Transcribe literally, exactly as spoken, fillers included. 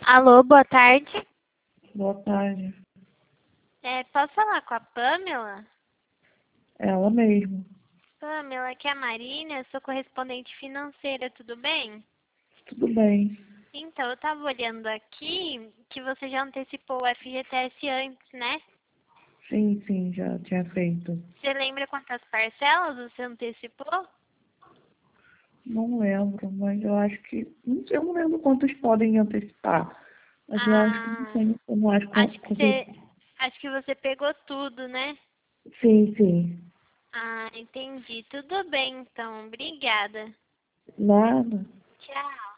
Alô, boa tarde. Boa tarde. É, posso falar com a Pamela? Ela mesmo. Pamela, aqui é a Marina, eu sou correspondente financeira, tudo bem? Tudo bem. Então, eu estava olhando aqui que você já antecipou o F G T S antes, né? Sim, sim, já tinha feito. Você lembra quantas parcelas você antecipou? Não lembro, mas eu acho que. Não sei, eu não lembro quantos podem antecipar. Mas eu acho que não Ah, tem. Eu não acho acho que você, que. acho que você pegou tudo, né? Sim, sim. Ah, entendi. Tudo bem, então. Obrigada. Nada. Tchau.